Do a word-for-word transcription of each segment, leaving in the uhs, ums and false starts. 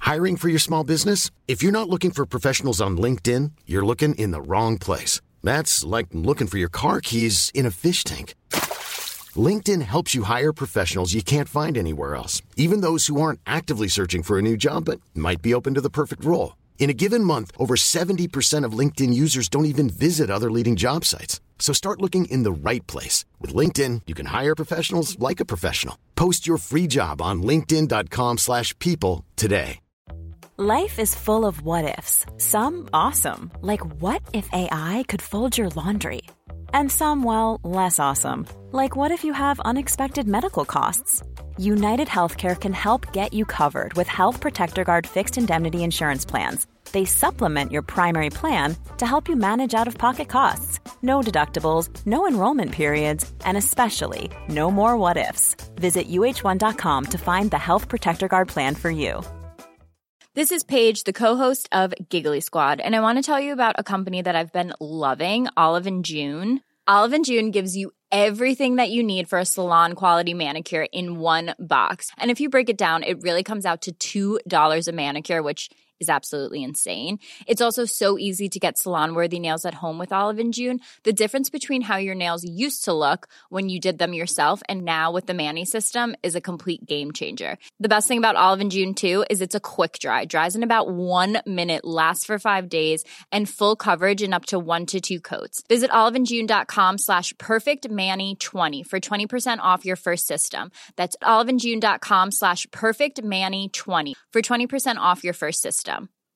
Hiring for your small business? If you're not looking for professionals on LinkedIn, you're looking in the wrong place. That's like looking for your car keys in a fish tank. LinkedIn helps you hire professionals you can't find anywhere else, even those who aren't actively searching for a new job but might be open to the perfect role. In a given month, over seventy percent of LinkedIn users don't even visit other leading job sites. So start looking in the right place. With LinkedIn, you can hire professionals like a professional. Post your free job on linkedin dot com slash people today. Life is full of what-ifs. Some awesome, like what if A I could fold your laundry? And some, well, less awesome, like what if you have unexpected medical costs? United Healthcare can help get you covered with Health Protector Guard fixed indemnity insurance plans. They supplement your primary plan to help you manage out-of-pocket costs. No deductibles, no enrollment periods, and especially no more what-ifs. Visit U H one dot com to find the Health Protector Guard plan for you. This is Paige, the co-host of Giggly Squad, and I want to tell you about a company that I've been loving, Olive and June. Olive and June gives you everything that you need for a salon-quality manicure in one box. And if you break it down, it really comes out to two dollars a manicure, which is absolutely insane. It's also so easy to get salon-worthy nails at home with Olive and June. The difference between how your nails used to look when you did them yourself and now with the Mani system is a complete game changer. The best thing about Olive and June, too, is it's a quick dry. Dries in about one minute, lasts for five days, and full coverage in up to one to two coats. Visit oliveandjune.com slash perfectmani20 for twenty percent off your first system. That's oliveandjune.com slash perfectmani20 for twenty percent off your first system.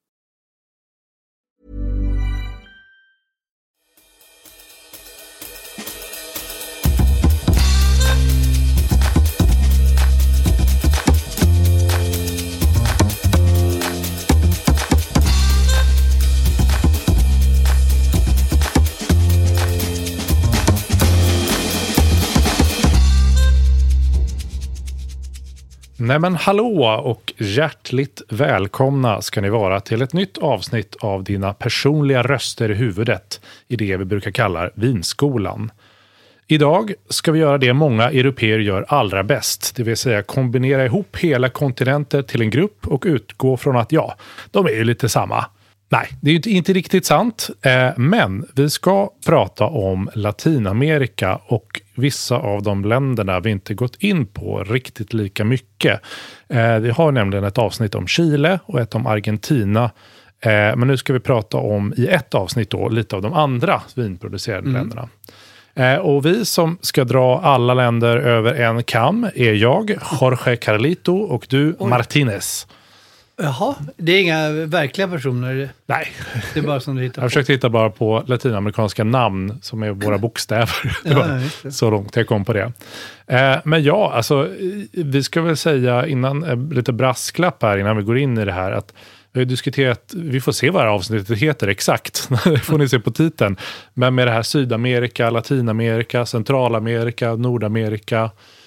Nej men hallå och hjärtligt välkomna ska ni vara till ett nytt avsnitt av dina personliga röster i huvudet i det vi brukar kalla vinskolan. Idag ska vi göra det många europeer gör allra bäst, det vill säga kombinera ihop hela kontinenter till en grupp och utgå från att ja, de är ju lite samma. Nej, det är ju inte riktigt sant, eh, men vi ska prata om Latinamerika och vissa av de länderna vi inte gått in på riktigt lika mycket. Eh, vi har nämligen ett avsnitt om Chile och ett om Argentina, eh, men nu ska vi prata om i ett avsnitt då lite av de andra vinproducerande mm. länderna. Eh, och vi som ska dra alla länder över en kam är jag, Jorge Carlito, och du, Oj. Martinez. Jaha, det är inga verkliga personer. Nej. Det är bara som du hittar på. Jag försökte hitta bara på latinamerikanska namn som är våra bokstäver. Det var ja, så långt jag kom på det. Eh, men ja, alltså vi ska väl säga innan, eh, lite brasklapp här innan vi går in i det här, att vi har diskuterat, vi får se vad det här avsnittet heter exakt, det får ni se på titeln. Men med det här Sydamerika, Latinamerika, Centralamerika, Nordamerika.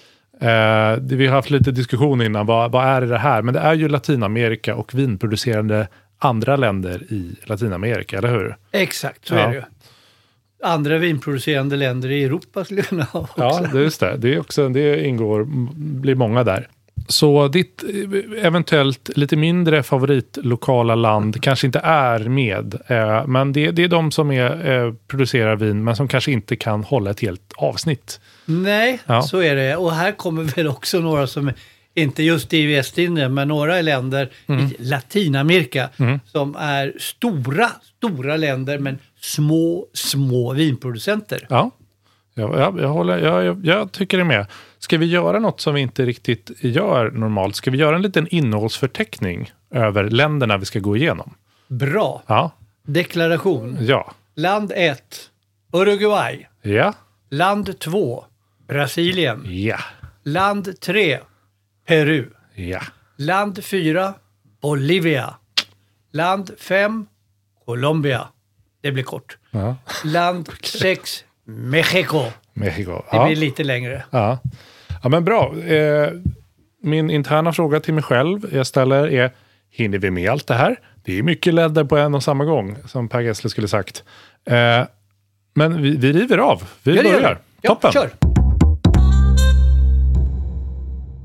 Eh, vi har haft lite diskussion innan, vad, vad är det här? Men det är ju Latinamerika och vinproducerande andra länder i Latinamerika, eller hur? Exakt, så ja. är det ju. Andra vinproducerande länder i Europa skulle jag ha också. Ja, det är just det. Det, är också, det ingår, blir många där. Så ditt eventuellt lite mindre favoritlokala land kanske inte är med. Eh, men det, det är de som är, eh, producerar vin men som kanske inte kan hålla ett helt avsnitt. Nej, ja. Så är det. Och här kommer väl också några som, inte just i Västindien, men några länder mm. i Latinamerika mm. som är stora, stora länder men små, små vinproducenter. Ja, jag, jag, jag, håller, jag, jag, jag tycker det är med. Ska vi göra något som vi inte riktigt gör normalt? Ska vi göra en liten innehållsförteckning över länderna vi ska gå igenom? Bra. Ja. Deklaration. Ja. Land ett, Uruguay. Ja. Land två, Brasilien. Ja. Land tre, Peru. Ja. Land fyra, Bolivia. Land fem, Colombia. Det blir kort. Ja. Land sex, Mexiko. Mexiko. Det ja. blir lite längre. Ja, ja men bra. Eh, min interna fråga till mig själv jag ställer är, hinner vi med allt det här? Det är mycket länder på en och samma gång, som Per Gessle skulle sagt. Eh, men vi, vi river av. Vi ja, börjar. Ja, Toppen. Kör.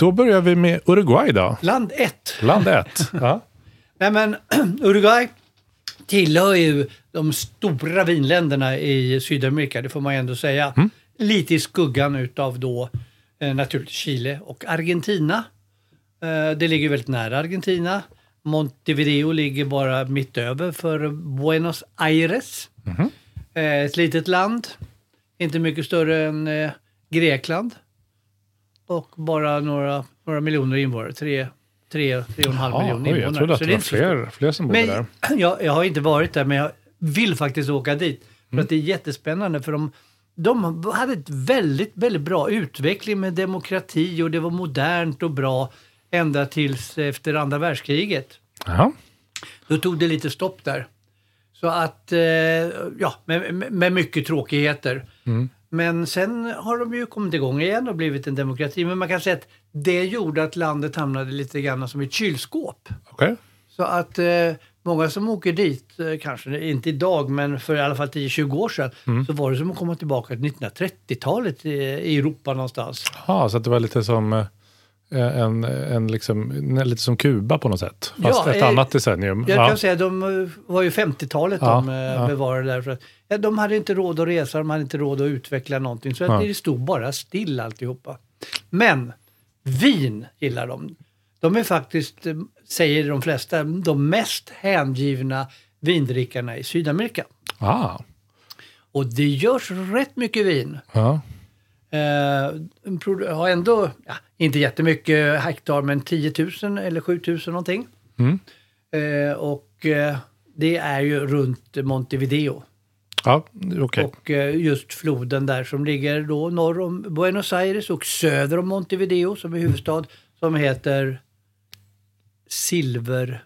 Då börjar vi med Uruguay då. Land ett. Land ett. Ja. Nej, men Uruguay tillhör ju de stora vinländerna i Sydamerika, det får man ändå säga. Mm. Lite i skuggan utav då eh, naturligtvis Chile och Argentina. Eh, det ligger väldigt nära Argentina. Montevideo ligger bara mitt över för Buenos Aires. Mm. Eh, ett litet land, inte mycket större än eh, Grekland. Och bara några, några miljoner invånare, tre, tre, tre och en halv ja, miljon oj, invånare. jag trodde att så det var fler, fler som bodde där. Jag, jag har inte varit där, men jag vill faktiskt åka dit. För mm. att det är jättespännande, för de, de hade ett väldigt, väldigt bra utveckling med demokrati och det var modernt och bra ända tills efter andra världskriget. Aha. Då tog det lite stopp där. Så att, eh, ja, med, med mycket tråkigheter. Mm. Men sen har de ju kommit igång igen och blivit en demokrati. Men man kan säga att det gjorde att landet hamnade lite grann som ett kylskåp. Okay. Så att eh, många som åker dit, eh, kanske inte idag men för i alla fall tio till tjugo år sedan, mm. så var det som att komma tillbaka till nittonhundratrettiotalet i, i Europa någonstans. Ja, så att det var lite som eh, en, en liksom, lite som Kuba på något sätt. Fast ja, ett eh, annat decennium. Jag ja. kan säga, de var ju femtiotalet ja, de eh, ja. bevarade där. För att, ja, de hade inte råd att resa, de hade inte råd att utveckla någonting. Så att ja. det stod bara still alltihopa. Men vin gillar de. De är faktiskt, säger de flesta, de mest hängivna vindrickarna i Sydamerika. Ah. Och det görs rätt mycket vin. Ja. Eh, har ändå, ja, inte jättemycket hektar, men tio tusen eller sju tusen någonting. Mm. Eh, och eh, det är ju runt Montevideo. Ja, okay. Och eh, just floden där som ligger då norr om Buenos Aires och söder om Montevideo som är huvudstad, som heter Silver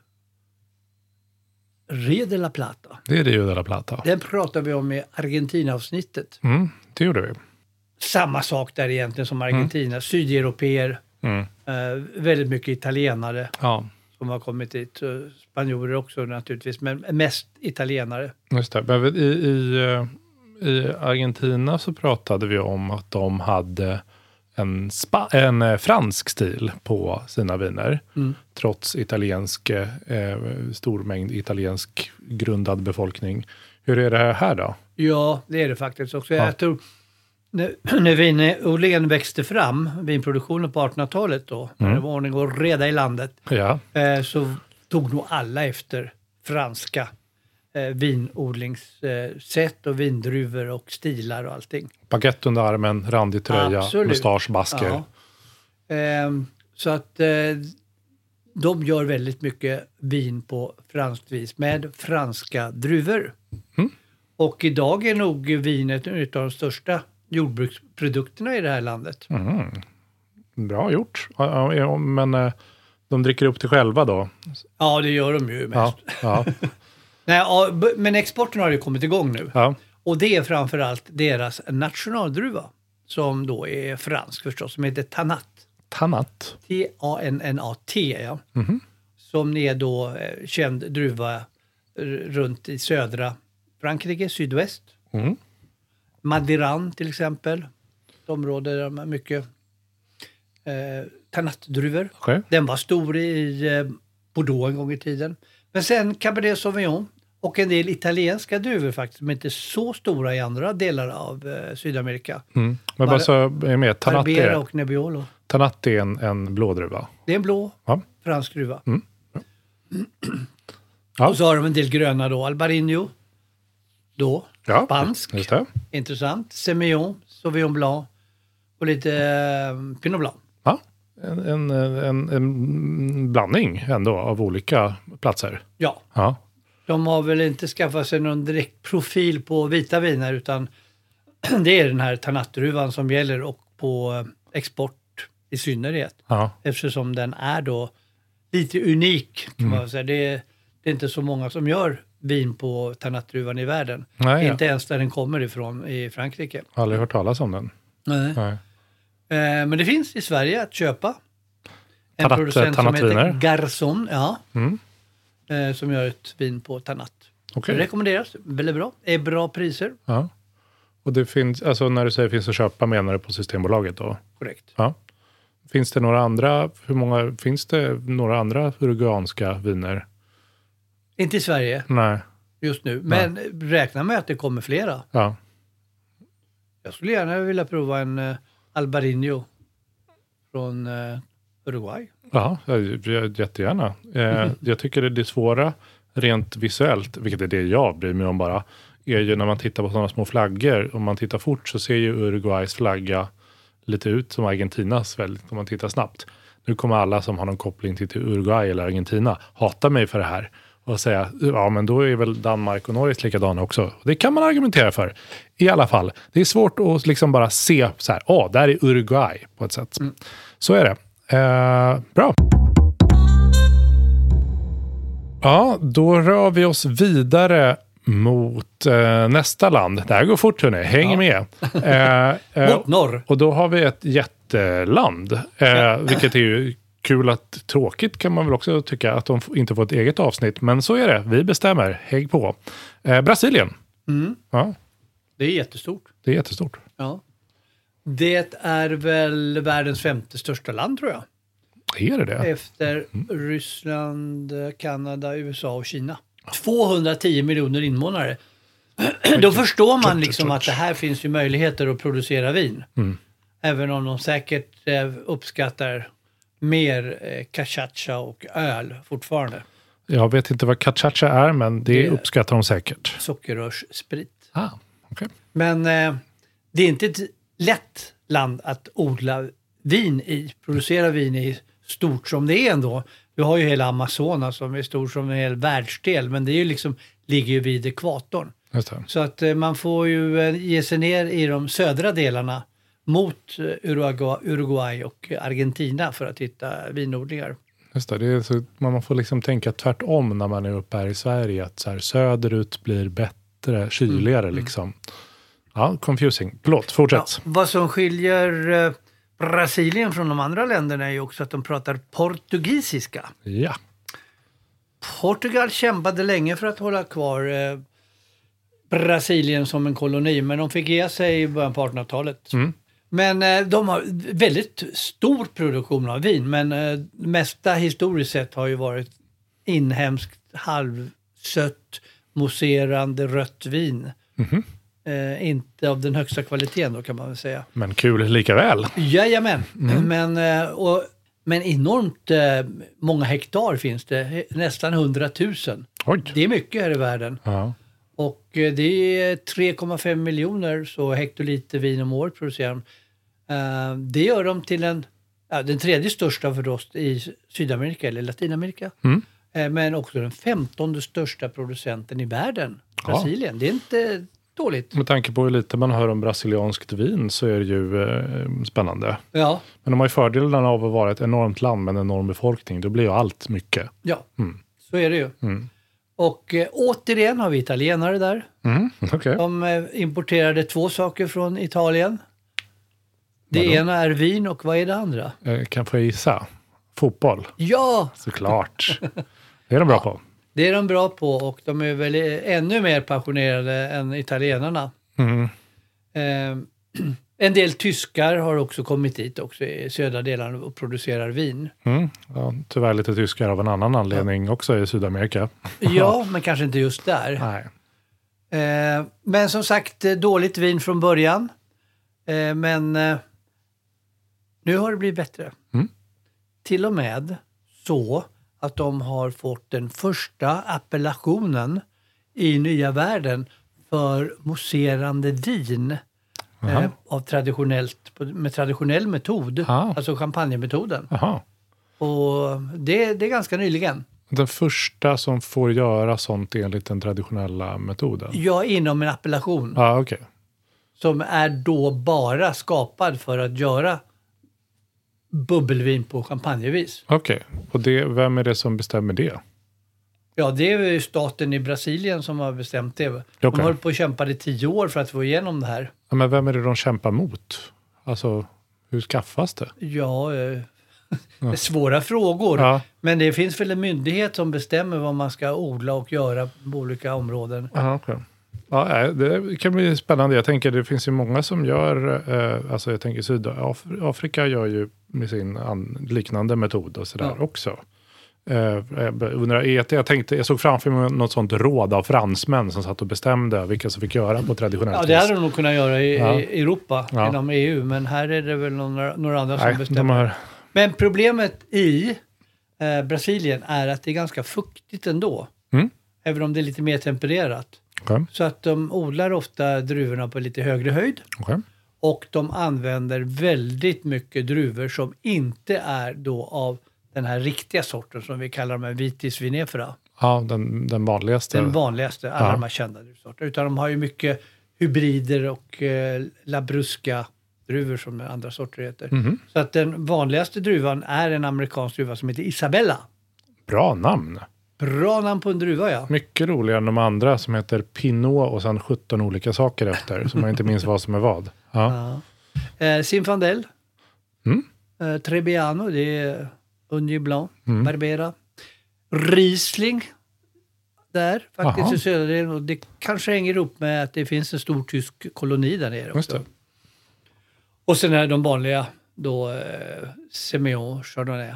Rio de la Plata. Det är Rio de la Plata. Den pratar vi om i Argentina-avsnittet. Mm, det gjorde vi. Samma sak där egentligen som Argentina. Mm. Sydeuropeer, mm. eh, väldigt mycket italienare ja. som har kommit hit. Spanjorer också naturligtvis, men mest italienare. Just det. Men i, i, i Argentina så pratade vi om att de hade en, spa, en fransk stil på sina viner. Mm. Trots italiensk, eh, stor mängd italiensk grundad befolkning. Hur är det här då? Ja, det är det faktiskt också. Ja. Jag tror, när, när vinodlingen växte fram, vinproduktionen på artonhundratalet då, mm. när det var ordning och reda i landet, ja. eh, så tog nog alla efter franska eh, vinodlingssätt eh, och vindruvor och stilar och allting. Baguette under armen, randig tröja, mustasch, basker. Ja. Eh, så att eh, de gör väldigt mycket vin på franskt vis med franska druvor. Mm. Och idag är nog vinet en av de största jordbruksprodukterna i det här landet. Mm. Bra gjort. Men de dricker upp det själva då? Ja, det gör de ju mest. Ja, ja. Nej, men exporten har ju kommit igång nu. Ja. Och det är framförallt deras nationaldruva, som då är fransk förstås, som heter Tannat. Tannat? T A N N A T, ja. Mm-hmm. Som är då eh, känd druva runt i södra Frankrike, sydväst. Mm. Madiran till exempel. Ett område där de har mycket eh, Tannat-druvor. Okay. Den var stor i eh, Bordeaux en gång i tiden. Men sen Cabernet Sauvignon och en del italienska druvor faktiskt, som inte är så stora i andra delar av eh, Sydamerika. Mm. Men bara så är med, Tannat är, och Nebbiolo. Tannat är en, en blå druva. Det är en blå ja. fransk druva. Mm. Ja. Och så har de en del gröna då. Albarino. Då. Ja, spansk. Just det. Intressant. Semillon, Sauvignon Blanc och lite eh, Pinot Blanc. Ja, en, en, en, en blandning ändå av olika platser. Ja. ja. De har väl inte skaffat sig någon direkt profil på vita viner, utan det är den här Tannat-druvan som gäller, och på export i synnerhet. Ja. Eftersom den är då lite unik kan mm. man säga. Det är, det är inte så många som gör vin på Tannat-druvan i världen. Nej, inte ja. ens där den kommer ifrån i Frankrike. Jag har aldrig hört talas om den. Nej. Nej. Eh, men det finns i Sverige att köpa. En Tannat, producent som heter viner. Garçon, ja. Mm. Eh, som gör ett vin på Tannat. Okay. Det rekommenderas. Väldigt bra. Är bra priser. Ja. Och det finns, alltså när du säger finns att köpa, menar du på Systembolaget då? Korrekt. Ja. Finns det några andra, hur många, finns det några andra uruguanska viner? Inte i Sverige Nej. just nu, men Nej. räkna med att det kommer flera. Ja. Jag skulle gärna vilja prova en uh, Albarino från uh, Uruguay. Ja, jättegärna. Eh, jag tycker det är svåra rent visuellt, vilket är det jag bryr mig om bara, är ju när man tittar på sådana små flaggor. Om man tittar fort så ser ju Uruguays flagga lite ut som Argentinas väldigt, om man tittar snabbt. Nu kommer alla som har någon koppling till Uruguay eller Argentina hata mig för det här och säga, ja men då är väl Danmark och Norge likadana också. Det kan man argumentera för. I alla fall, det är svårt att liksom bara se så här, ja, där är Uruguay på ett sätt. Mm. Så är det. Eh, bra. Ja, då rör vi oss vidare mot eh, nästa land. Det här går fort, hörni. Häng ja. med. Eh, eh, mot norr. Och då har vi ett jätteland. Eh, ja. Vilket är ju kul att tråkigt kan man väl också tycka att de inte får ett eget avsnitt. Men så är det. Vi bestämmer. Häng på. Eh, Brasilien. Mm. Ja. Det är jättestort. Det är jättestort. Ja. Det är väl världens femte största land, tror jag. Är det det? Efter mm. Ryssland, Kanada, U S A och Kina. tvåhundratio miljoner invånare. Då förstår man liksom att det här finns ju möjligheter att producera vin. Mm. Även om de säkert uppskattar mer cachaça och öl fortfarande. Jag vet inte vad cachaça är, men det, det uppskattar de säkert. Sockerrörssprit. Ah, okay. Men eh, det är inte ett lätt land att odla vin i, producera vin i stort som det är ändå. Vi har ju hela Amazonas som är stor som en hel världsdel, men det är ju liksom, ligger ju vid ekvatorn. Just det. Så att eh, man får ju eh, ge sig ner i de södra delarna mot eh, Uruguay, Uruguay och Argentina för att hitta vinodlingar. Just det, det är så, man får liksom tänka tvärtom när man är uppe här i Sverige, att så här, söderut blir bättre, kyligare mm. liksom. Ja, confusing. Förlåt, fortsätt. Ja, vad som skiljer eh, Brasilien från de andra länderna är ju också att de pratar portugisiska. Ja. Portugal kämpade länge för att hålla kvar eh, Brasilien som en koloni, men de fick ge sig i början på artonhundratalet. Mm. Men eh, de har väldigt stor produktion av vin, men eh, mesta historiskt sett har ju varit inhemskt, halvsött, mousserande rött vin. Mm-hmm. Eh, inte av den högsta kvaliteten då, kan man väl säga. Men kul lika väl. Jajamän. Mm. Men, eh, och, men enormt eh, många hektar finns det. Nästan hundratusen. Oj. Det är mycket här i världen. Ja. Och eh, det är tre komma fem miljoner så hektoliter vin om året producerar de. Eh, det gör de till en, ja, den tredje största för oss i Sydamerika eller Latinamerika. Mm. Eh, men också den femtonde största producenten i världen. Brasilien. Ja. Det är inte dåligt. Med tanke på hur lite man hör om brasilianskt vin så är det ju eh, spännande. Ja. Men de har ju fördelarna av att vara ett enormt land med en enorm befolkning. Då blir ju allt mycket. Ja, mm. så är det ju. Mm. Och eh, återigen har vi italienare där. Mm. Okay. De eh, importerade två saker från Italien. Det Vadå? ena är vin och vad är det andra? Eh, kan få gissa. Fotboll. Ja! Såklart. Det är de bra ja. på. Det är de bra på och de är väl ännu mer passionerade än italienarna. Mm. Eh, en del tyskar har också kommit hit också i södra delarna och producerar vin. Mm. Ja, tyvärr lite tyskar av en annan anledning ja. också i Sydamerika. Ja, men kanske inte just där. Nej. Eh, men som sagt, dåligt vin från början. Eh, men eh, nu har det blivit bättre. Mm. Till och med så att de har fått den första appellationen i nya världen för mousserande vin eh, av traditionellt, med traditionell metod, Aha. alltså champagnemetoden. Aha. Och det, det är ganska nyligen. Den första som får göra sånt enligt den traditionella metoden? Ja, inom en appellation. Ah, okay. Som är då bara skapad för att göra bubbelvin på champagnevis. Okej, okay. Och det, vem är det som bestämmer det? Ja, det är ju staten i Brasilien som har bestämt det. Okay. De har på att kämpa i tio år för att få igenom det här. Ja, men vem är det de kämpar mot? Alltså, hur skaffas det? Ja, eh, det är svåra frågor. Ja. Men det finns väl en myndighet som bestämmer vad man ska odla och göra på olika områden. Ja, okej. Okay. Ja, det kan bli spännande. Jag tänker det finns ju många som gör, eh, alltså jag tänker Sydafrika gör ju med sin an, liknande metod och sådär Ja. också. Uh, jag, undrar, jag, tänkte, jag såg framför mig något sånt råd av fransmän som satt och bestämde vilka som fick göra på traditionellt Ja, det hade de nog kunnat göra i, Ja. i Europa, Ja. inom E U, men här är det väl några, några andra som Nej, bestämmer. de har, Men problemet i eh, Brasilien är att det är ganska fuktigt ändå. Mm. Även om det är lite mer tempererat. okay, Så att de odlar ofta druvorna på lite högre höjd. okay. Och de använder väldigt mycket druvor som inte är då av den här riktiga sorten som vi kallar med vitis vinifera. Ja, den, den vanligaste. Den vanligaste, alla Ja. de här kända druvsorter. Utan de har ju mycket hybrider och eh, labruska druvor som andra sorter heter. Mhm. Så att den vanligaste druvan är en amerikansk druva som heter Isabella. Bra namn. Bra namn på en druva, ja. Mycket roligare än de andra som heter Pinot och sen sjutton olika saker efter. Så man inte minns vad som är vad. Ja. ja. Eh, Zinfandel. Mm. Eh, Trebbiano, det är Ugni Blanc. Mm. Barbera. Riesling. Där faktiskt Aha. i södra delen. Och det kanske hänger ihop med att det finns en stor tysk koloni där nere Just också. det. Och sen är de vanliga då eh, Semillon, Chardonnay.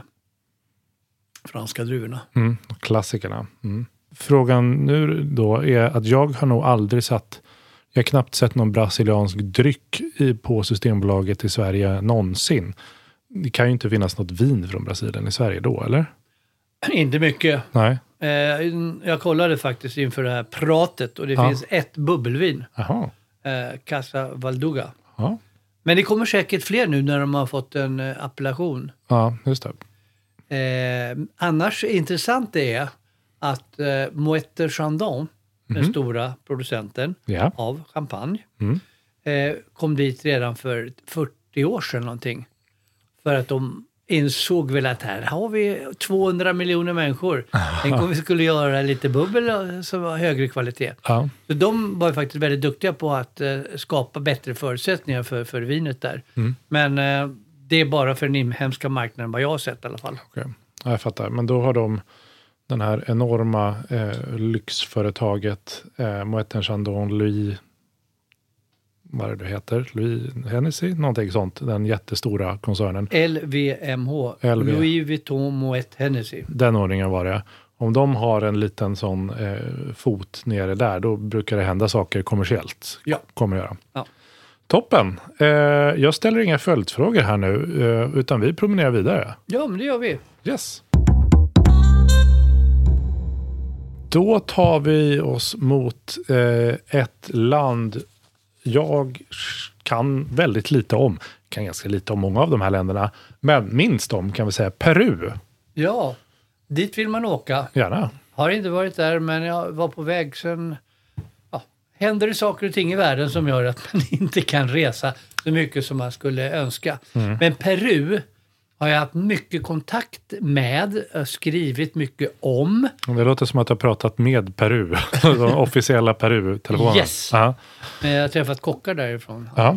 Franska druvorna. Mm. Klassikerna. Mm. Frågan nu då är att jag har nog aldrig satt, jag har knappt sett någon brasiliansk dryck i, på Systembolaget i Sverige någonsin. Det kan ju inte finnas något vin från Brasilien i Sverige då, eller? Inte mycket. Nej. Eh, jag kollade faktiskt inför det här pratet och det Ja. finns ett bubbelvin. Jaha. Eh, Casa Valduga. Ja. Men det kommer säkert fler nu när de har fått en eh, appellation. Ja, just det. Eh, annars intressant är att eh, Moët Chandon, den stora producenten Ja. av champagne, Mm. eh, kom dit redan för fyrtio år sedan någonting. För att de insåg väl att här har vi tvåhundra miljoner människor. Tänk om vi skulle göra lite bubbel som var högre kvalitet. Ja. Så de var faktiskt väldigt duktiga på att eh, skapa bättre förutsättningar för, för vinet där. Mm. Men eh, det är bara för den inhemska marknaden vad jag har sett i alla fall. Okej. Ja, jag fattar. Men då har de den här enorma eh, lyxföretaget eh, Moët Chandon, Louis, vad är det heter? Louis Hennessy, någonting sånt. Den jättestora koncernen. L V M H, L V. Louis Vuitton Moët Hennessy. Den ordningen var det. Om de har en liten sån eh, fot nere där, då brukar det hända saker kommersiellt. Ja. Kommer det göra. Ja. Toppen. Eh, jag ställer inga följdfrågor här nu, eh, utan vi promenerar vidare. Ja, men det gör vi. Yes. Då tar vi oss mot eh, ett land jag kan väldigt lite om. Kan ganska lite om många av de här länderna. Men minst om kan vi säga Peru. Ja, dit vill man åka. Gärna. Har inte varit där, men jag var på väg sen. Ja, händer det saker och ting i världen som gör att man inte kan resa så mycket som man skulle önska. Mm. Men Peru har jag haft mycket kontakt med, skrivit mycket om. Det låter som att jag har pratat med Peru. De officiella Peru-telefonen. Yes. Ja. Jag har träffat kockar därifrån. Ja.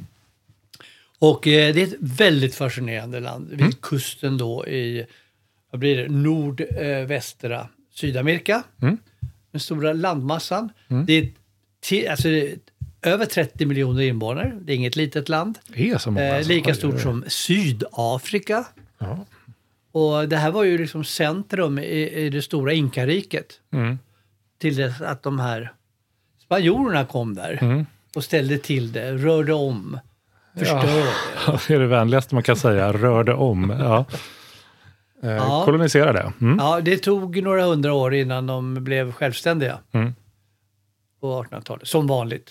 Och eh, det är ett väldigt fascinerande land. Vid Mm. kusten då i, vad blir det, nordvästra Sydamerika. Mm. Den stora landmassan. Mm. Det är, t- alltså, det är över trettio miljoner invånare. Det är inget litet land. Det är så många. Eh, alltså. lika Oj, stort oj, oj. som Sydafrika. Ja. Och det här var ju liksom centrum i, i det stora Inkariket. Mm. Till dess att de här spanjorerna kom där. Mm. Och ställde till det, rörde om, förstörde. Ja, det är det vänligaste man kan säga. Rörde om. Ja. Eh, Ja. Koloniserade. Mm. Ja, det tog några hundra år innan de blev självständiga Mm. på artonhundratalet, som vanligt.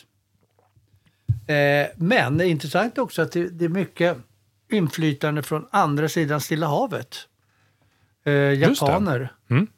Eh, men det är intressant också att det, det är mycket inflytande från andra sidan Stilla havet. Eh, Just det. japaner. Mm.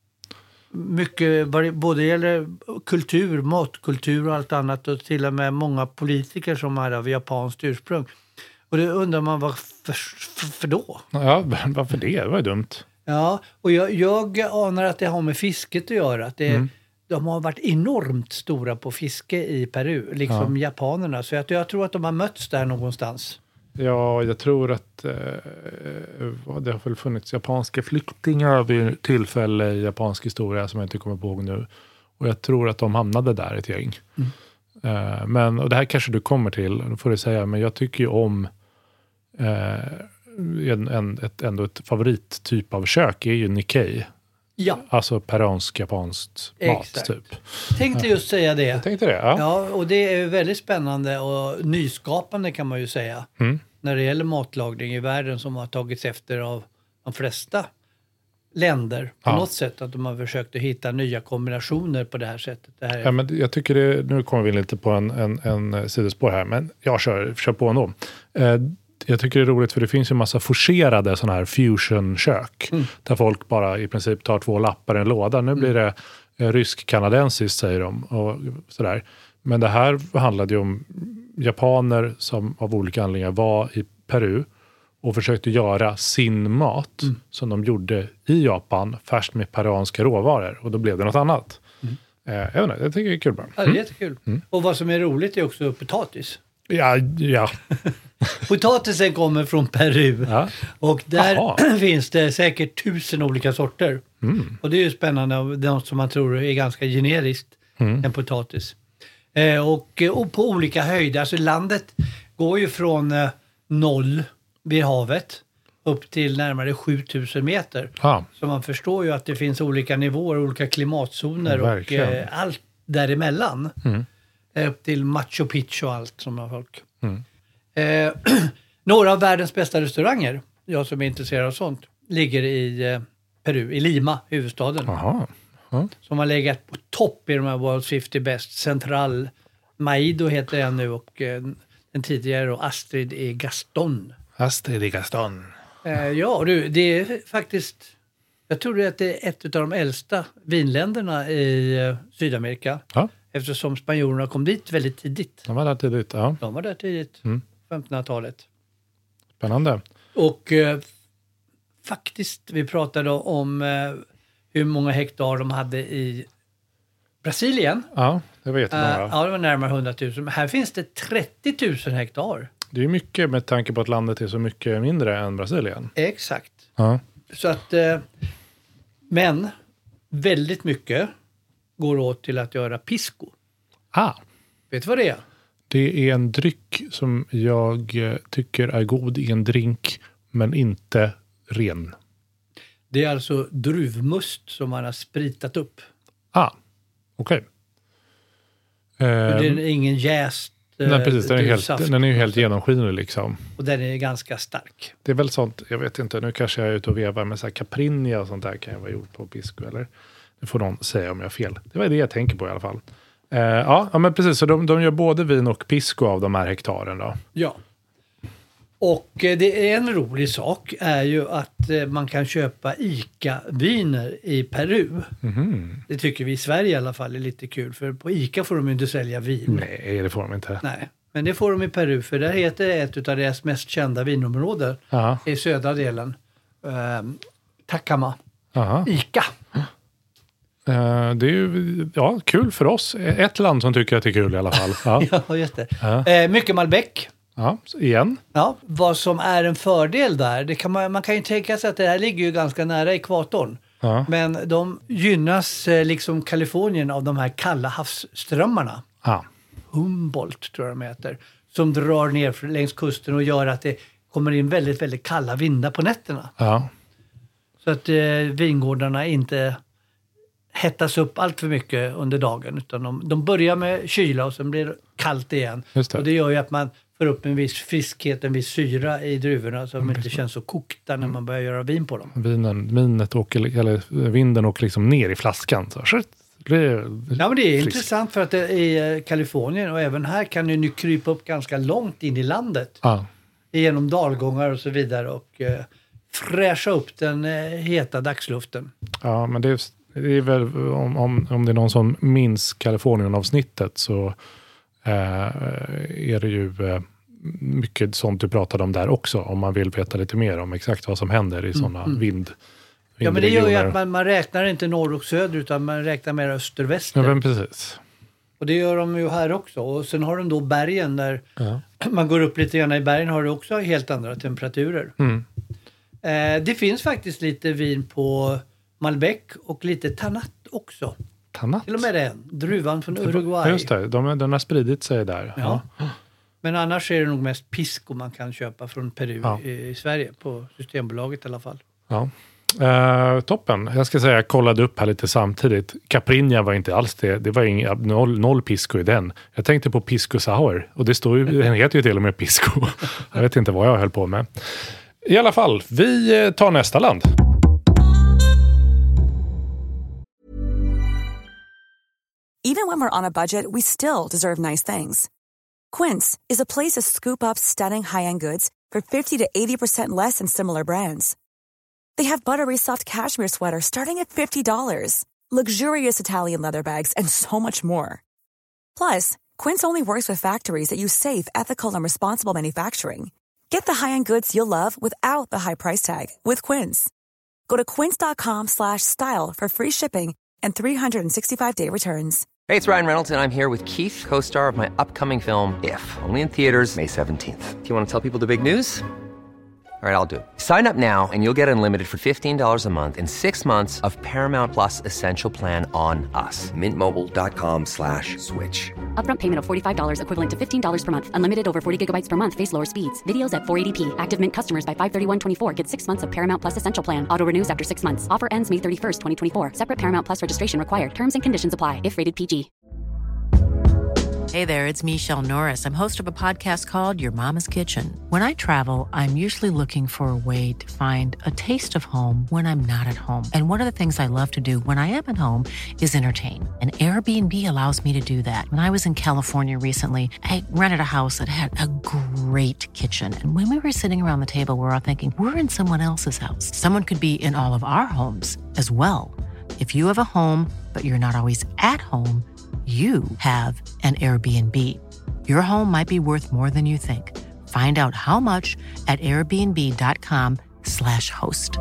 Mycket, vari- både gäller kultur, matkultur och allt annat och till och med många politiker som är av japanskt ursprung. Och det undrar man varför för, för då? Ja, varför det? Det var ju dumt. Ja, och jag, jag anar att det har med fisket att göra. Att det, Mm. De har varit enormt stora på fiske i Peru, liksom japanerna. Så jag, jag tror att de har mötts där någonstans. Ja, jag tror att eh, det har väl funnits japanska flyktingar vid tillfälle i japansk historia som jag inte kommer ihåg nu. Och jag tror att de hamnade där ett gäng. Mm. Eh, men, och det här kanske du kommer till, då får du säga, men jag tycker ju om eh, en, en, ett, ändå ett favorittyp av kök är ju Nikkei. Ja. Alltså peruansk, japanskt mat Exakt. typ. Tänkte just säga det. Jag tänkte det, ja. Ja, och det är ju väldigt spännande och nyskapande kan man ju säga. Mm. När det gäller matlagning i världen som har tagits efter av de flesta länder på Ja. något sätt. Att de har försökt att hitta nya kombinationer på det här sättet. Det här är... Ja, men jag tycker det, nu kommer vi lite på en, en, en sidospår här, men jag kör, kör på ändå. Eh, jag tycker det är roligt för det finns ju en massa forcerade sådana här fusion-kök. Mm. Där folk bara i princip tar två lappar i en låda. Nu blir det eh, rysk-kanadensiskt säger de och sådär. Men det här handlade ju om japaner som av olika anledningar var i Peru och försökte göra sin mat mm. som de gjorde i Japan färst med peruanska råvaror. Och då blev det något annat. Mm. Eh, jag vet inte, jag tycker det är kul bara. Ja, det är jättekul. Mm. Och vad som är roligt är också potatis. Ja, ja. Potatisen kommer från Peru. Ja. Och där Aha. finns det säkert tusen olika sorter. Mm. Och det är ju spännande. Det är något som man tror är ganska generiskt. Mm. En potatis. Eh, och, och på olika höjder. Alltså landet går ju från eh, noll vid havet upp till närmare sjutusen meter. Ah. Så man förstår ju att det finns olika nivåer, olika klimatzoner ja, och eh, allt däremellan. Mm. Eh, upp till Machu Picchu och allt som har folk. Mm. Eh, några av världens bästa restauranger, jag som är intresserad av sånt, ligger i eh, Peru, i Lima, huvudstaden. Aha. Mm. Som har legat på topp i de här World femtio Best. Central Maido heter den nu och eh, den tidigare och Astrid i Gaston. Astrid i Gaston. Eh, ja, du, det är faktiskt, jag tror att det är ett av de äldsta vinländerna i eh, Sydamerika. Ja. Eftersom spanjorerna kom dit väldigt tidigt. De var där tidigt, ja. De var där tidigt, mm. femtonhundratalet. Spännande. Och eh, faktiskt, vi pratade om eh, hur många hektar de hade i Brasilien. Ja, det var jättemånga. Uh, ja, det var närmare hundratusen. Men här finns det trettio tusen hektar. Det är mycket med tanke på att landet är så mycket mindre än Brasilien. Exakt. Ja. Så att, uh, men väldigt mycket går åt till att göra pisco. Ah. Vet du vad det är? Det är en dryck som jag tycker är god i en drink, men inte ren. Det är alltså druvmust som man har spritat upp. Ah, okej. Okay. Uh, det är ingen jäst. Nej, precis. Den är, helt, den är ju helt genomskinlig liksom. Och den är ganska stark. Det är väl sånt, jag vet inte, nu kanske jag är ute och vevar med så här Caprinja och sånt där kan jag vara gjort på pisco, eller? Det får någon säga om jag har fel. Det var det jag tänker på i alla fall. Uh, ja, ja, men precis. Så de, de gör både vin och pisco av de här hektaren då? Ja. Och eh, det är en rolig sak är ju att eh, man kan köpa ICA-viner i Peru. Mm-hmm. Det tycker vi i Sverige i alla fall är lite kul. För på ICA får de ju inte sälja vin. Nej, det får de inte. Nej, men det får de i Peru. För där heter ett av deras mest kända vinområden Aha. i södra delen. Eh, Tacama. Aha. ICA. Uh, det är ju ja, kul för oss. Ett land som tycker att det är kul i alla fall. Ja, ja just det. Uh. Eh, mycket Malbec. Ja, igen. Ja, vad som är en fördel där, det kan man, man kan ju tänka sig att det här ligger ju ganska nära ekvatorn. Ja. Men de gynnas eh, liksom Kalifornien av de här kalla havsströmmarna. Ja. Humboldt tror jag de heter. Som drar ner längs kusten och gör att det kommer in väldigt, väldigt kalla vindar på nätterna. Ja. Så att eh, vingårdarna inte hettas upp allt för mycket under dagen. Utan de, de börjar med kyla och sen blir det kallt igen. Just det. Och det gör ju att man får upp en viss friskhet, en viss syra i druvorna så att de inte känns så kokta när man börjar göra vin på dem. Vinen, vinet åker, eller vinden åker liksom ner i flaskan. Så. Det ja, men det är frisk. Intressant för att det i Kalifornien och även här kan ju nu krypa upp ganska långt in i landet. Ah. Genom dalgångar och så vidare och eh, fräscha upp den eh, heta dagsluften. Ja, men det är, det är väl om, om, om det är någon som minns Kalifornien-avsnittet så eh, är det ju eh, mycket sånt du pratade om där också. Om man vill veta lite mer om exakt vad som händer i sådana mm. vind Ja, men det gör ju att man, man räknar inte norr och söder utan man räknar mer öster-väster. Ja, men precis. Och det gör de ju här också. Och sen har de då bergen där ja. man går upp lite grann i bergen har det också helt andra temperaturer. Mm. Eh, det finns faktiskt lite vin på Malbec och lite Tannat också. Tannat? Till och med den. Druvan från Uruguay. Just det, de, den har spridit sig där. Ja. Ja. Men annars är det nog mest pisco man kan köpa från Peru ja. i, i Sverige. På Systembolaget i alla fall. Ja. Uh, toppen. Jag ska säga, jag kollade upp här lite samtidigt. Caprinja var inte alls det. Det var ing, noll, noll pisco i den. Jag tänkte på pisco sour. Och det står ju, den heter ju till och med pisco. Jag vet inte vad jag höll på med. I alla fall, vi tar nästa land. Even when we're on a budget, we still deserve nice things. Quince is a place to scoop up stunning high-end goods for fifty to eighty percent less than similar brands. They have buttery soft cashmere sweaters starting at fifty dollars, luxurious Italian leather bags, and so much more. Plus, Quince only works with factories that use safe, ethical, and responsible manufacturing. Get the high-end goods you'll love without the high price tag with Quince. Go to quince.com slash style for free shipping and three sixty-five day returns. Hey, it's Ryan Reynolds, and I'm here with Keith, co-star of my upcoming film, If, only in theaters May seventeenth. Do you want to tell people the big news? All right, I'll do it. Sign up now and you'll get unlimited for fifteen dollars a month and six months of Paramount Plus Essential Plan on us. Mint Mobile dot com slash switch. Upfront payment of forty-five dollars equivalent to fifteen dollars per month. Unlimited over forty gigabytes per month. Face lower speeds. Videos at four eighty p. Active Mint customers by five thirty-one twenty-four get six months of Paramount Plus Essential Plan. Auto renews after six months. Offer ends May thirty-first, twenty twenty-four. Separate Paramount Plus registration required. Terms and conditions apply if rated P G. Hey there, it's Michelle Norris. I'm host of a podcast called Your Mama's Kitchen. When I travel, I'm usually looking for a way to find a taste of home when I'm not at home. And one of the things I love to do when I am at home is entertain. And Airbnb allows me to do that. When I was in California recently, I rented a house that had a great kitchen. And when we were sitting around the table, we were all thinking, we're in someone else's house. Someone could be in all of our homes as well. If you have a home, but you're not always at home, you have an Airbnb. Your home might be worth more than you think. Find out how much at airbnb.com slash host.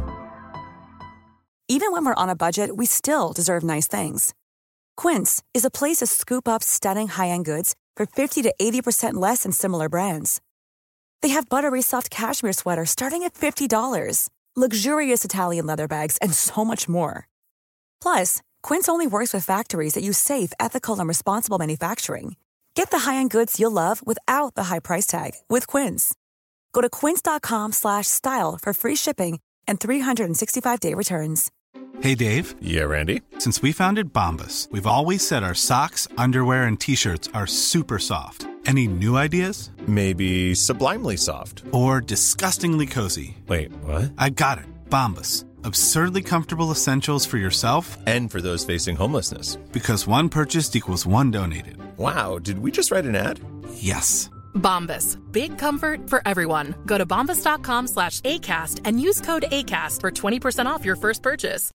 Even when we're on a budget, we still deserve nice things. Quince is a place to scoop up stunning high-end goods for fifty to eighty percent less than similar brands. They have buttery soft cashmere sweaters starting at fifty dollars, luxurious Italian leather bags, and so much more. Plus, Quince only works with factories that use safe, ethical, and responsible manufacturing. Get the high-end goods you'll love without the high price tag with Quince. Go to quince.com slash style for free shipping and three sixty-five day returns. Hey, Dave. Yeah, Randy. Since we founded Bombas, we've always said our socks, underwear, and T-shirts are super soft. Any new ideas? Maybe sublimely soft. Or disgustingly cozy. Wait, what? I got it. Bombas. Absurdly comfortable essentials for yourself and for those facing homelessness. Because one purchased equals one donated. Wow, did we just write an ad? Yes. Bombas. Big comfort for everyone. Go to bombas.com slash ACAST and use code ACAST for twenty percent off your first purchase.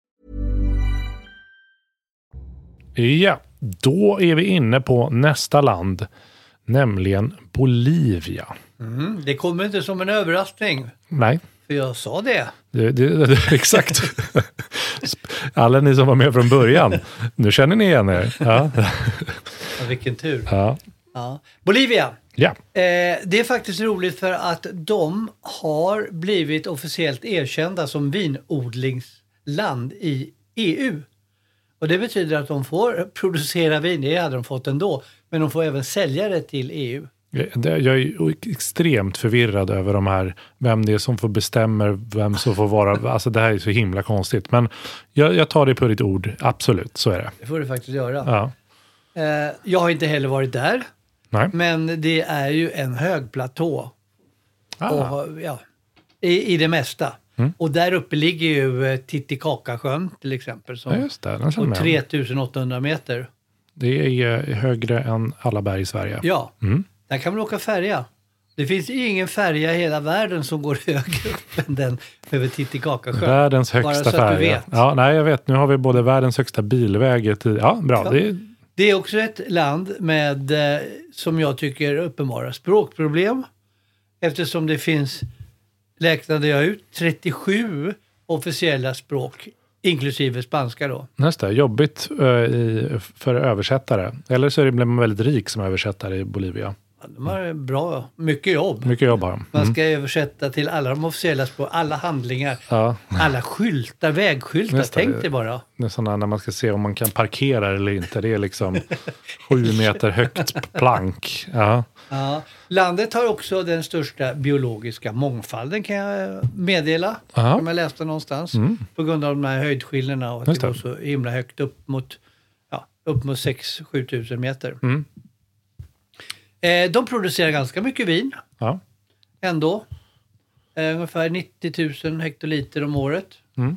Ja, då är vi inne på nästa land, nämligen Bolivia. Mm, det kommer inte som en överraskning. Nej. För jag sa det. Det, det, det exakt. Alla ni som var med från början. Nu känner ni igen er. Ja. Ja, vilken tur. Ja. Ja. Bolivia. Ja. Eh, det är faktiskt roligt för att de har blivit officiellt erkända som vinodlingsland i E U. Och det betyder att de får producera vin, det hade de fått ändå. Men de får även sälja det till E U. Jag är extremt förvirrad över de här, vem det är som får bestämma, vem som får vara, alltså det här är så himla konstigt. Men jag, jag tar det på ditt ord, absolut, så är det. Det får du faktiskt göra. Ja. Eh, jag har inte heller varit där. Nej. Men det är ju en hög platå. Ah. Och, ja, i, i det mesta. Mm. Och där uppe ligger ju Titicacasjön till exempel. Som, ja, just det. Den på tre tusen åttahundra meter. Det är högre än alla berg i Sverige. Ja, mm. Där kan man åka färja. Det finns ju ingen färja i hela världen som går högre upp än den över Titicacasjön. Världens högsta färja. Ja, nej, jag vet. Nu har vi både världens högsta bilväg. Ja, bra. Ja. Det är... det är också ett land med, eh, som jag tycker, uppenbara språkproblem. Eftersom det finns, räknade jag ut, trettiosju officiella språk, inklusive spanska då. Nästa, jobbigt uh, i, för översättare. Eller så blir man väldigt rik som översättare i Bolivia. De har bra, mycket jobb. Mycket jobb har de. Man Mm. ska översätta till alla de officiella språk, alla handlingar, Ja. alla skyltar, vägskyltar. Just det. Tänk dig bara. Det är sådana när man ska se om man kan parkera eller inte. Det är liksom sju meter högt plank. Ja. Ja. Landet har också den största biologiska mångfalden, kan jag meddela. Aha. Som jag läste någonstans. Mm. På grund av de här höjdskillnaderna och att Just det det. går så himla högt upp mot, ja, upp mot sex till sju tusen meter. Mm. Eh, de producerar ganska mycket vin Ja. ändå. Eh, ungefär nittio tusen hektoliter om året. Mm.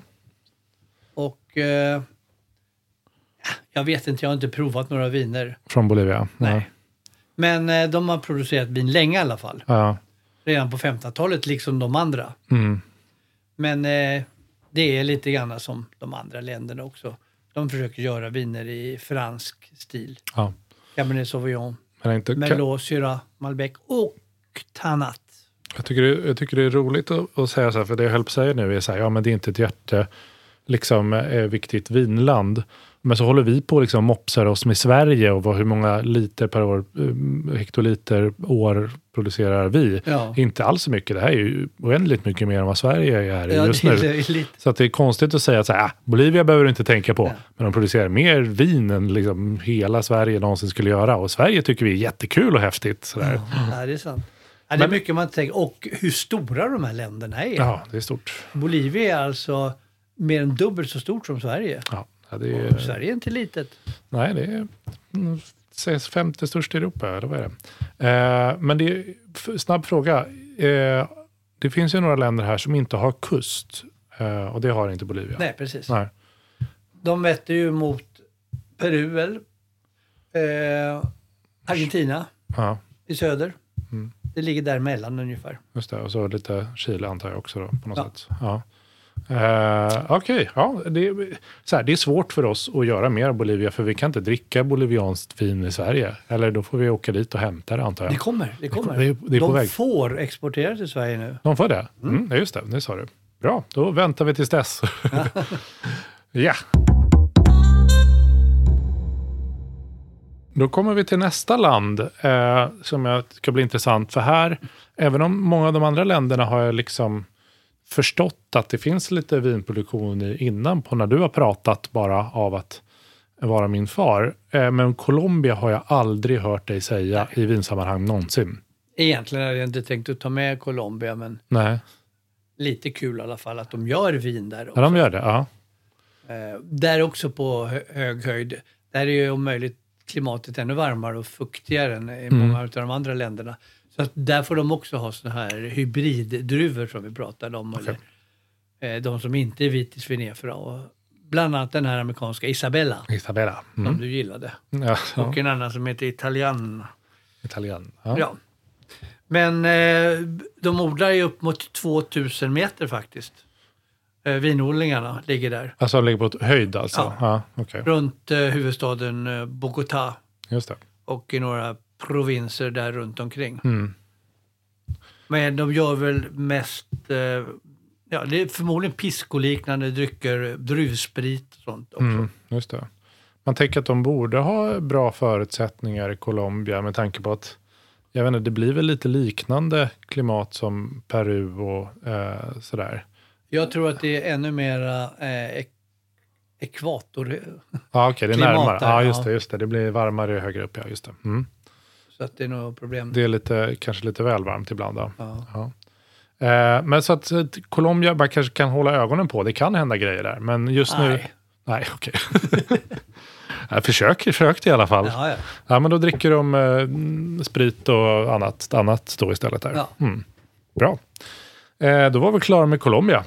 Och eh, jag vet inte, jag har inte provat några viner. Från Bolivia. Nej. Men eh, de har producerat vin länge i alla fall. Ja. Redan på femtonhundratalet, liksom de andra. Mm. Men eh, det är lite grann som de andra länderna också. De försöker göra viner i fransk stil. Ja. Cabernet Sauvignon, Men inte, Merlot, Syrah, Malbec och Tannat. jag, tycker det, jag tycker det är roligt att, att säga så här, för det jag höll på att säga nu är så här, ja men det är inte ett hjärte, liksom eh, viktigt vinland. Men så håller vi på liksom mopsar oss med Sverige och vad, hur många liter per år, eh, hektoliter år producerar vi. Ja. Inte alls så mycket. Det här är ju oändligt mycket mer än vad Sverige är Ja, just det är nu. lite- Så att det är konstigt att säga att så här, ah, Bolivia behöver du inte tänka på. Ja. Men de producerar mer vin än liksom hela Sverige någonsin skulle göra. Och Sverige tycker vi är jättekul och häftigt. Sådär. Ja, det är sant. Ja, det är Men- mycket man tänker. Och hur stora de här länderna är. Ja, det är stort. Bolivia är alltså mer än dubbelt så stort som Sverige. Ja, ja, det Och är, Sverige är inte litet. nej, det är mm, sägs femte största i Europa. Eller vad är det? Eh, men det är f- snabb fråga. Eh, det finns ju några länder här som inte har kust. Eh, och det har inte Bolivia. Nej, precis. Nej. De vetter ju mot Peru, eller? Eh, Argentina Ja, i söder. Mm. Det ligger däremellan ungefär. just det. Och så lite Chile antar jag också då, på något Ja. sätt. Ja. Uh, Okej, okay. ja, det, är- så här, det är svårt för oss att göra mer av Bolivia för vi kan inte dricka bolivianskt vin i Sverige. Eller då får vi åka dit och hämta det antar jag. Det kommer, det kommer. Det är- det är på De väg. får exportera till Sverige nu. De får det? Mm. Ja, just det, det sa du. Bra, då väntar vi tills dess. Ja. Då kommer vi till nästa land eh, som jag ska bli intressant. För här, även om många av de andra länderna har jag liksom förstått att det finns lite vinproduktion i innan på när du har pratat bara av att vara min far. Eh, men Colombia har jag aldrig hört dig säga i vinsammanhang någonsin. Egentligen hade jag inte tänkt att ta med Colombia, men Nej, lite kul i alla fall att de gör vin där också. ja, de gör det. Ja. Eh, där också på hö- hög höjd. Där är ju om möjligt klimatet ännu varmare och fuktigare än i många av de andra länderna. Så att där får de också ha såna här hybriddruvor som vi pratade om. Okej. Eller, eh, de som inte är vitis vinifera. Och bland annat den här amerikanska Isabella Isabella. som Mm. du gillade. Ja, ja. Och en annan som heter Italian. Italien. Ja. Ja. Men eh, de odlar ju upp mot tvåtusen meter faktiskt. Eh, vinodlingarna ligger där. Alltså ligger på ett höjd alltså? Ja. Ja, okej. Runt eh, huvudstaden eh, Bogotá. Just det. Och i några provinser där runt omkring. Mm. Men de gör väl mest, eh, ja det är förmodligen piskoliknande drycker, druvsprit och sånt också. Mm, just det. Man tänker att de borde ha bra förutsättningar i Colombia med tanke på att jag vet inte, det blir väl lite liknande klimat som Peru och eh, sådär. Jag tror att det är ännu mera eh, ek- ekvator. Ja, okej, det är Klimat närmare. där, Ja, just ja. det, just det. Det blir varmare högre upp, ja, just det. Mm. Så att det är nog problem. Det är lite, kanske lite väl varmt ibland då. Ja. Ja. Eh, men så att, så att Colombia man kanske kan hålla ögonen på. Det kan hända grejer där. Men just nu... Nej. Nej, okej. Jag försöker, försökte i alla fall. Ja, ja. Ja, men då dricker de eh, sprit och annat, annat då istället där. Ja. Mm. Bra. Eh, då var vi klara med Colombia.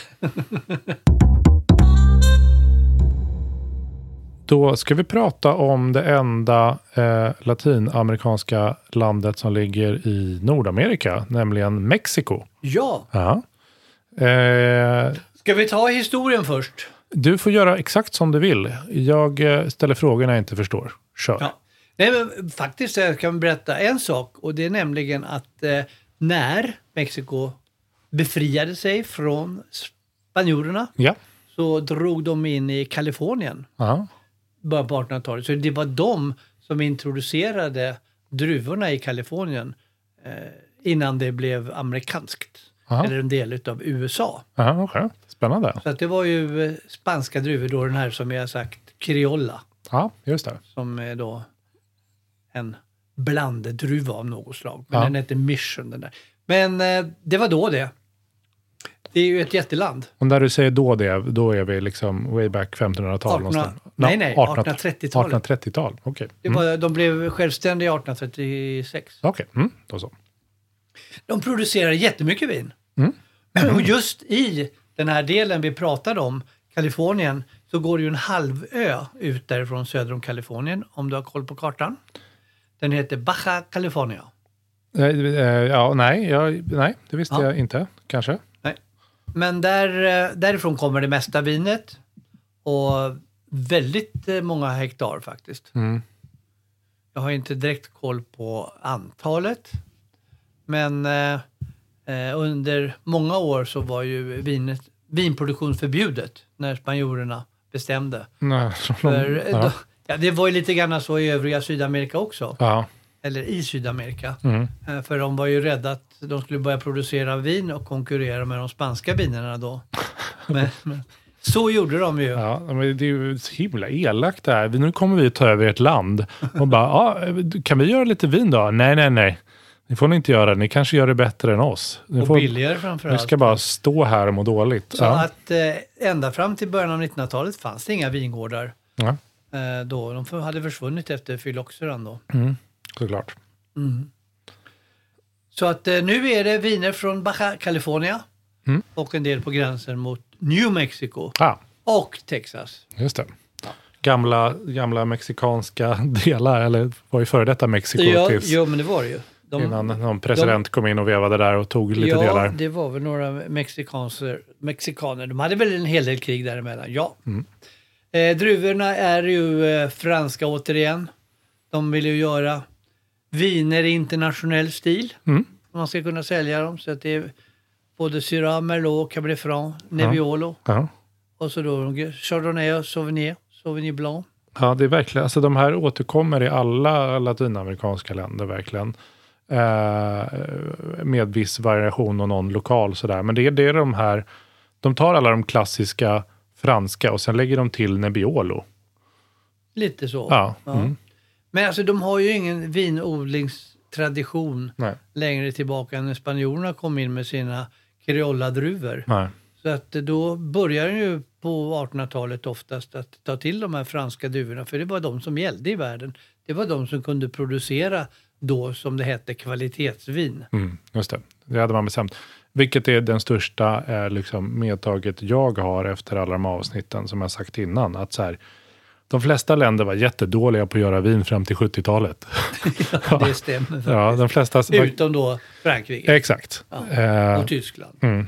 Då ska vi prata om det enda eh, latinamerikanska landet som ligger i Nordamerika, nämligen Mexiko. Ja, Ja. Eh, ska vi ta historien först? du får göra exakt som du vill. Jag eh, ställer frågor när jag inte förstår. Kör. Ja. Nej, men faktiskt jag kan berätta en sak och det är nämligen att eh, när Mexiko befriade sig från spanjorerna Ja. så drog de in i Kalifornien Ja. början på artonhundratalet. Så det var de som introducerade druvorna i Kalifornien eh, innan det blev amerikanskt. Aha. Eller en del av U S A. Ja, okay. Spännande. Så att det var ju eh, spanska druvor då, den här som jag har sagt, Criolla. Ja, just det. Som är då en blanddruva av något slag. Men ja. den heter Mission den där. Men eh, det var då det. Det är ju ett jätteland. Och när du säger då det, då är vi liksom way back femtonhundratal arton någonstans. Nej, nej, artonhundratretal. artonhundratretal, okej. Okay. Mm. Det de blev självständiga artonhundratrettiosex. Okej, okay. mm, då så. De producerar jättemycket vin. Mm. Mm. Och just i den här delen vi pratade om, Kalifornien, så går det ju en halvö ut därifrån söder om Kalifornien, om du har koll på kartan. Den heter Baja California. Eh, ja, nej, jag, nej, det visste ja. jag inte, kanske. Nej. Men där, därifrån kommer det mesta vinet och väldigt många hektar faktiskt. Mm. Jag har inte direkt koll på antalet, men eh, under många år så var ju vinet, vinproduktion förbjudet när spanjorerna bestämde. Nej, För, ja. Då, ja, det var ju lite grann så i övriga Sydamerika också. Ja. Eller i Sydamerika. Mm. För de var ju rädda att de skulle börja producera vin och konkurrera med de spanska vinerna då. men, men, så gjorde de ju. Ja, men det är ju himla elakt det här. Nu kommer vi ta över ett land och bara, ja, kan vi göra lite vin då? Nej, nej, nej. Ni får ni inte göra. Ni kanske gör det bättre än oss. Ni och får, billigare framförallt. Ni ska bara stå här och må dåligt. Så ja. att eh, ända fram till början av nittonhundratalet fanns det inga vingårdar. Ja. Eh, då. De hade försvunnit efter fyloxeran då. Mm, såklart. Mm. Så att eh, nu är det viner från Baja California. Mm. Och en del på gränsen mot New Mexico. Ah. Och Texas. Just det. Gamla, gamla mexikanska delar, eller var ju före detta Mexiko ja, tills jo, men det var det ju. De, innan någon president de, kom in och vevade där och tog lite ja, delar. Ja, det var väl några mexikaner, mexikaner. De hade väl en hel del krig däremellan, ja. Mm. Eh, druvorna är ju eh, franska återigen. De vill ju göra viner i internationell stil. Mm. Man ska kunna sälja dem. Så att det är både Syrah, Merlot, Cabernet Franc, Nebbiolo. Ja. Ja. Och så då Chardonnay och Sauvignon, Sauvignon Blanc. Ja, det är verkligen, alltså de här återkommer i alla latinamerikanska länder verkligen. Eh, med viss variation och någon lokal sådär. Men det är, det är de här, de tar alla de klassiska franska och sen lägger de till Nebbiolo. Lite så. Ja. ja. Mm. Men alltså de har ju ingen vinodlingstradition Nej. längre tillbaka än när spanjorerna kom in med sina Criolla-druvor. Nej. Så att då börjar ju på artonhundratalet oftast att ta till de här franska druvorna, för det var de som gällde i världen. Det var de som kunde producera då, som det hette, kvalitetsvin. Mm, just det, det hade man bestämt. Vilket är den största eh, liksom, medtaget jag har efter alla de avsnitten som jag sagt innan. Att så här, de flesta länder var jättedåliga på att göra vin fram till sjuttiotalet. Ja, det stämmer faktiskt. Ja, de flesta... Utom då Frankrike. Exakt. Ja, eh, och Tyskland. Mm.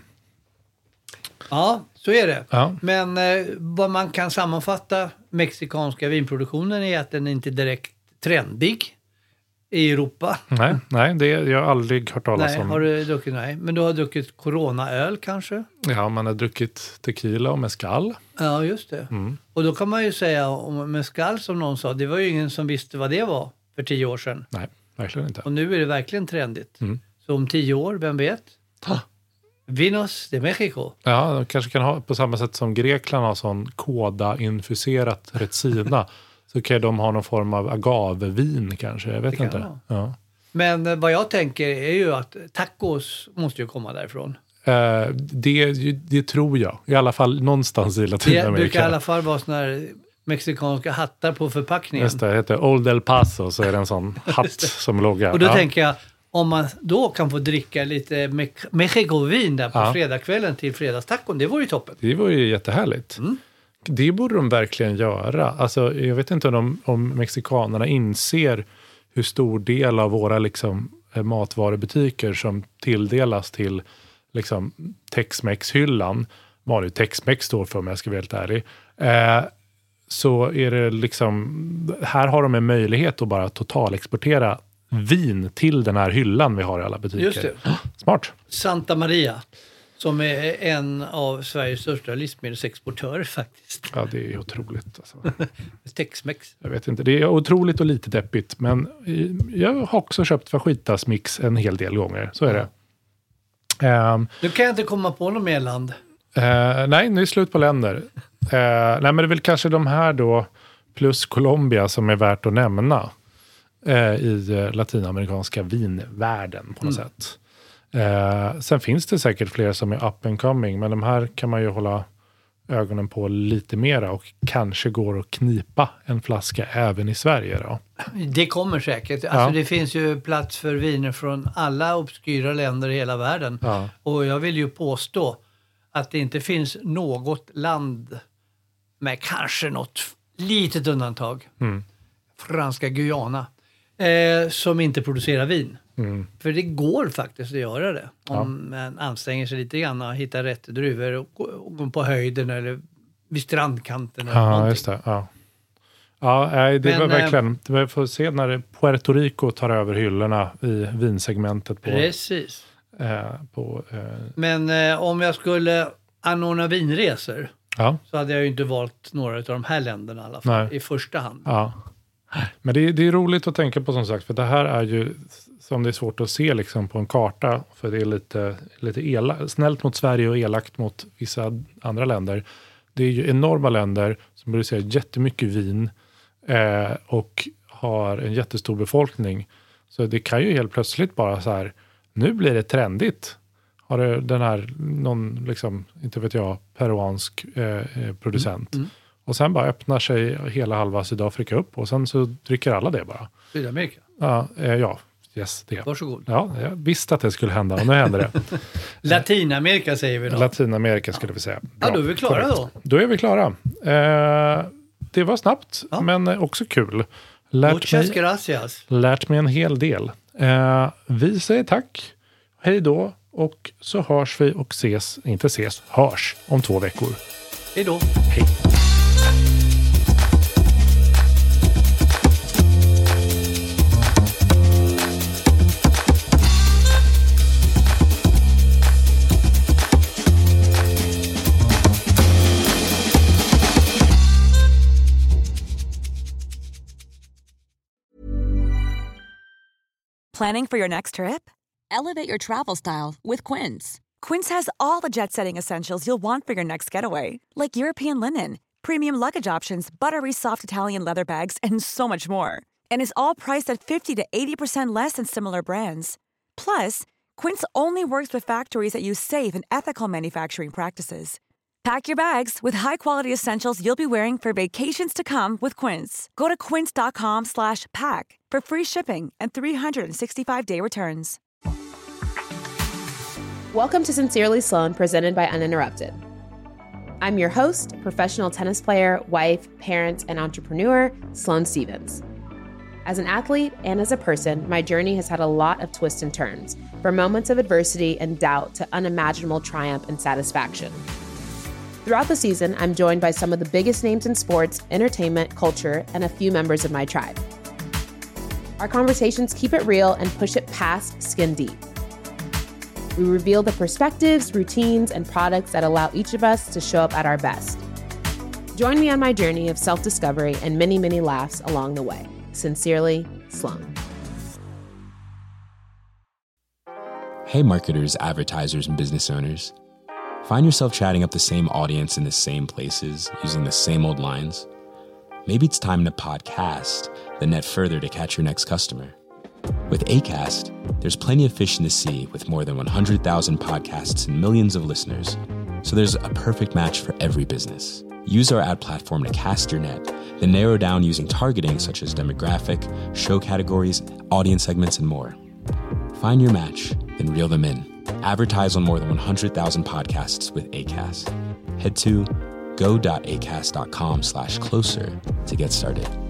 Ja, så är det. Ja. Men eh, vad man kan sammanfatta mexikanska vinproduktionen är att den är inte direkt trendig i Europa. Nej, nej det jag har aldrig hört talas nej, om. Har du druckit, nej, men du har druckit Corona-öl kanske? Ja, man har druckit tequila och mezcal. Ja, just det. Mm. Och då kan man ju säga om mezcal, som någon sa, det var ju ingen som visste vad det var för tio år sedan. Nej, verkligen inte. Och nu är det verkligen trendigt. Mm. Så om tio år, vem vet? Ah. Vinos de Mexico. Ja, de kanske kan ha på samma sätt som Grekland har sån koda-infuserat retsina. Så kan de ha någon form av agavevin kanske, jag vet inte. Ja. Men eh, vad jag tänker är ju att tacos måste ju komma därifrån. Eh, det, det tror jag. I alla fall någonstans i Latinamerika. Det brukar i alla fall vara såna här mexikanska hattar på förpackningen. Just det, det heter Old El Paso, så är det en sån hatt som loggar. Och då ja. tänker jag, om man då kan få dricka lite me- Mexico-vin där på ja. fredagskvällen till fredagstacon, det vore ju toppen. Det vore ju jättehärligt. Mm. Det borde de verkligen göra. Alltså, jag vet inte om, de, om mexikanerna inser hur stor del av våra liksom, matvarubutiker som tilldelas till liksom, Tex-Mex-hyllan, vad nu Tex-Mex står för om jag ska vara helt ärlig, eh, så är det liksom, här har de en möjlighet att bara totalexportera vin till den här hyllan vi har i alla butiker. Just det. Smart. Santa Maria, Som är en av Sveriges största livsmedelsexportörer faktiskt. Ja, det är otroligt. Alltså. Tex-Mex. Jag vet inte, det är otroligt och lite deppigt. Men jag har också köpt fajitas mix en hel del gånger. Så är det. Um, nu kan jag inte komma på något mer land. Uh, nej, nu är det slut på länder. Uh, nej, men det är väl kanske de här då plus Colombia som är värt att nämna uh, i latinamerikanska vinvärlden på något mm. sätt. Uh, sen finns det säkert fler som är up and coming, men de här kan man ju hålla ögonen på lite mera och kanske går att knipa en flaska även i Sverige då. Det kommer säkert. Alltså ja. Det finns ju plats för viner från alla obskyra länder i hela världen. Ja. Och jag vill ju påstå att det inte finns något land med kanske något litet undantag. Mm. Franska Guyana. Eh, som inte producerar vin. Mm. För det går faktiskt att göra det. Om ja. man anstränger sig lite grann och hittar rätt druvor och, och går på höjden eller vid strandkanten. Eller ja, någonting. Just det. Ja, ja det Men, var verkligen... Vi får se när Puerto Rico tar över hyllorna i vinsegmentet. På, precis. Eh, på, eh. Men eh, om jag skulle anordna vinresor ja. så hade jag ju inte valt några av de här länderna i alla fall. Nej. I första hand. Ja. Men det är, det är roligt att tänka på som sagt, för det här är ju som det är svårt att se liksom på en karta, för det är lite, lite ela, snällt mot Sverige och elakt mot vissa andra länder. Det är ju enorma länder som producerar jättemycket vin eh, och har en jättestor befolkning. Så det kan ju helt plötsligt bara så här, nu blir det trendigt. Har det den här, någon liksom, inte vet jag, peruansk eh, producent. Mm. Mm. Och sen bara öppnar sig hela halva Sydafrika upp. Och sen så dricker alla det bara. Sydamerika? Ja, eh, ja yes, det. Varsågod. Ja, jag visste att det skulle hända. Och nu händer det. Latinamerika säger vi då. Latinamerika skulle vi säga. Bra. Ja, då är vi klara Correct. då. Då är vi klara. Eh, det var snabbt, ja. men också kul. Lärt Muchas mig, gracias. Lärt mig en hel del. Eh, vi säger tack. Hej då. Och så hörs vi och ses, inte ses, hörs om två veckor. Hej då. Hej. Planning for your next trip? Elevate your travel style with Quince. Quince has all the jet-setting essentials you'll want for your next getaway, like European linen, premium luggage options, buttery soft Italian leather bags, and so much more. And is all priced at fifty to eighty percent less than similar brands. Plus, Quince only works with factories that use safe and ethical manufacturing practices. Pack your bags with high-quality essentials you'll be wearing for vacations to come with Quince. Go to quince.com slash pack for free shipping and three sixty-five day returns. Welcome to Sincerely Sloan, presented by Uninterrupted. I'm your host, professional tennis player, wife, parent, and entrepreneur, Sloane Stevens. As an athlete and as a person, my journey has had a lot of twists and turns, from moments of adversity and doubt to unimaginable triumph and satisfaction. Throughout the season, I'm joined by some of the biggest names in sports, entertainment, culture, and a few members of my tribe. Our conversations keep it real and push it past skin deep. We reveal the perspectives, routines, and products that allow each of us to show up at our best. Join me on my journey of self-discovery and many, many laughs along the way. Sincerely, Sloan. Hey marketers, advertisers, and business owners. Find yourself chatting up the same audience in the same places, using the same old lines? Maybe it's time to podcast, then net further to catch your next customer. With Acast, there's plenty of fish in the sea with more than one hundred thousand podcasts and millions of listeners. So there's a perfect match for every business. Use our ad platform to cast your net, then narrow down using targeting such as demographic, show categories, audience segments, and more. Find your match, then reel them in. Advertise on more than one hundred thousand podcasts with Acast. Head to go.acast.com slash closer to get started.